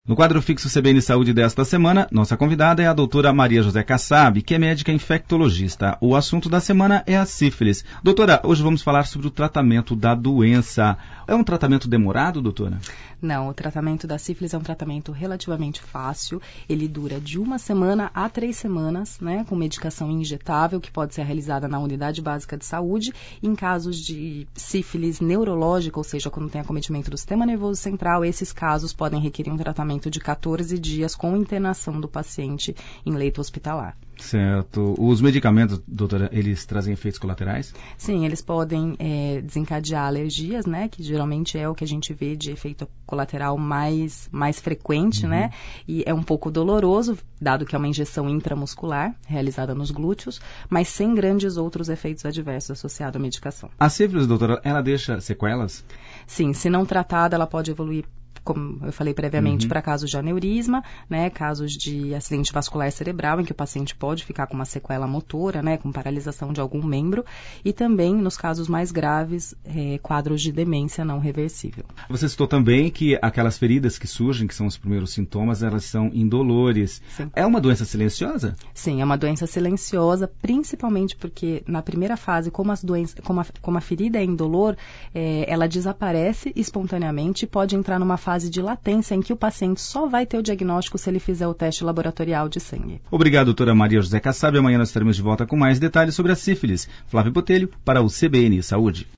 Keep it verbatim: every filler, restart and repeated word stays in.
No quadro fixo C B N Saúde desta semana, nossa convidada é a doutora Maria José Kassab, que é médica infectologista. O assunto da semana é a sífilis. Doutora, hoje vamos falar sobre o tratamento da doença. É um tratamento demorado, doutora? Não, o tratamento da sífilis é um tratamento relativamente fácil. Ele dura de uma semana a três semanas, né, com medicação injetável, que pode ser realizada na unidade básica de saúde. Em casos de sífilis neurológica, ou seja, quando tem acometimento do sistema nervoso central, esses casos podem requerer um tratamento de quatorze dias com internação do paciente em leito hospitalar. Certo. Os medicamentos, doutora, eles trazem efeitos colaterais? Sim, eles podem é, desencadear alergias, né, que geralmente é o que a gente vê de efeito colateral mais, mais frequente, uhum. né, e é um pouco doloroso, dado que é uma injeção intramuscular, realizada nos glúteos, mas sem grandes outros efeitos adversos associados à medicação. A sífilis, doutora, ela deixa sequelas? Sim, se não tratada, ela pode evoluir, como eu falei previamente, uhum. para casos de aneurisma, né, casos de acidente vascular cerebral, em que o paciente pode ficar com uma sequela motora, né, com paralisação de algum membro, e também, nos casos mais graves, é, quadros de demência não reversível. Você citou também que aquelas feridas que surgem, que são os primeiros sintomas, elas são indolores. Sim. É uma doença silenciosa? Sim, é uma doença silenciosa, principalmente porque na primeira fase, como, as doenças, como, a, como a ferida é indolor, é, ela desaparece espontaneamente e pode entrar numa fase fase de latência em que o paciente só vai ter o diagnóstico se ele fizer o teste laboratorial de sangue. Obrigado, doutora Maria José Kassab. Amanhã nós estaremos de volta com mais detalhes sobre a sífilis. Flávio Botelho, para o C B N Saúde.